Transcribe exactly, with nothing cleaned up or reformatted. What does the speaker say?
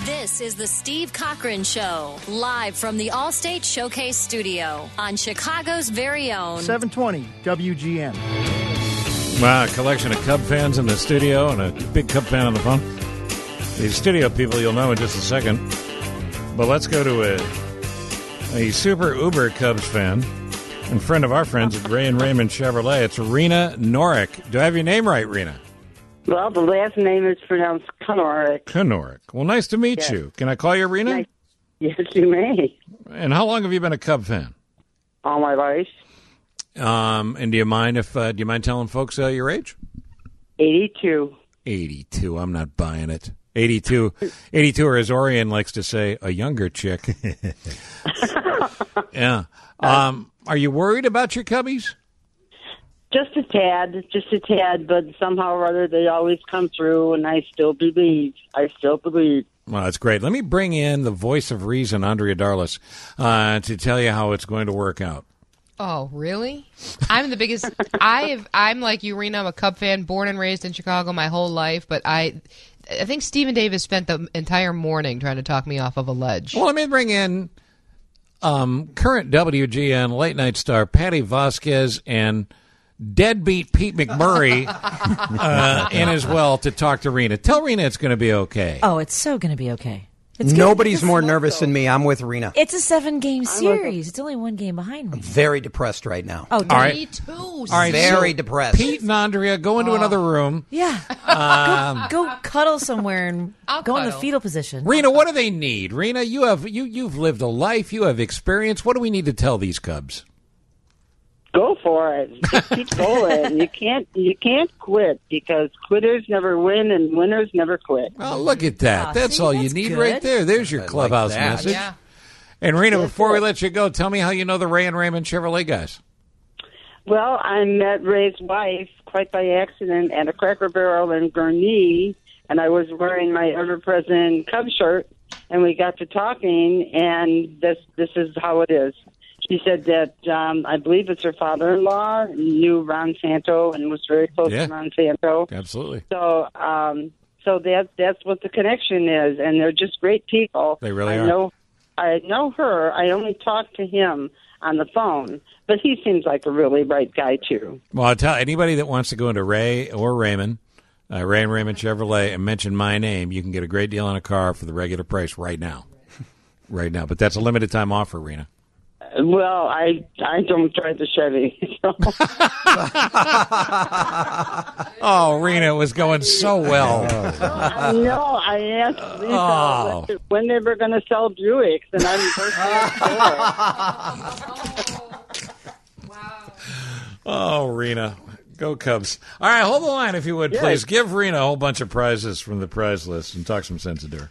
This is the Steve Cochran Show, live from the Allstate Showcase Studio on Chicago's very own seven twenty W G N. Wow, a collection of Cub fans in the studio and a big Cub fan on the phone. These studio people you'll know in just a second. But let's go to a, a super uber Cubs fan and friend of our friends at Ray and Raymond Chevrolet. It's Rena Norick. Do I have your name right, Rena? Well, the last name is pronounced Konoric. Konoric. Well, nice to meet yes. you. Can I call you Rena? Nice. Yes, you may. And how long have you been a Cub fan? All my life. Um, and do you mind if uh, do you mind telling folks uh, your age? eighty-two. eighty-two. I'm not buying it. eighty-two. eighty-two, or as Orion likes to say, a younger chick. Yeah. Um, are you worried about your Cubbies? Just a tad, just a tad, but somehow or other they always come through, and I still believe. I still believe. Well, that's great. Let me bring in the voice of reason, Andrea Darlis, uh, to tell you how it's going to work out. Oh, really? I'm the biggest. I have. I'm like you, Rena. I'm a Cub fan, born and raised in Chicago my whole life. But I, I think Stephen Davis spent the entire morning trying to talk me off of a ledge. Well, let me bring in um, current W G N late night star Patty Vasquez and deadbeat Pete McMurray uh, in as well to talk to Rena. Tell Rena it's going to be okay. Oh, it's so going to be okay. It's Nobody's more nervous than me. I'm with Rena. It's a seven-game series. It's only one game behind me. I'm very depressed right now. Oh, all right. Me too. All right, very so depressed. Pete and Andrea, go into oh. another room. Yeah. Um, go, go cuddle somewhere and I'll go in the cuddle. fetal position. Rena, what do they need? Rena, you have you you've lived a life. You have experience. What do we need to tell these Cubs? Go for it. Just keep going. You can't. You can't quit because quitters never win and winners never quit. Oh, look at that. Ah, that's see, all that's you need good. right there. There's your I like clubhouse that. message. Yeah. And Rena, Yes, before we sir. let you go, tell me how you know the Ray and Raymond Chevrolet guys. Well, I met Ray's wife quite by accident at a Cracker Barrel in Gurnee, and I was wearing my ever-present Cub shirt, and we got to talking, and this this is how it is. She said that um, I believe it's her father-in-law knew Ron Santo and was very close Yeah. to Ron Santo. Absolutely. So, um, so that that's what the connection is, and they're just great people. They really I are. Know, I know her. I only talked to him on the phone, but he seems like a really bright guy too. Well, I'll tell anybody that wants to go into Ray or Raymond, uh, Ray and Raymond Chevrolet, and mention my name, you can get a great deal on a car for the regular price right now. Right now. But that's a limited time offer, Rena. Well, I I don't drive the Chevy. So. Oh, Rena, it was going so well. I know. I asked Lisa Oh. when- when they were going to sell Buicks, and I'm Oh, Rena. Go Cubs. All right, hold the line if you would, Yes. please. Give Rena a whole bunch of prizes from the prize list and talk some sense into her.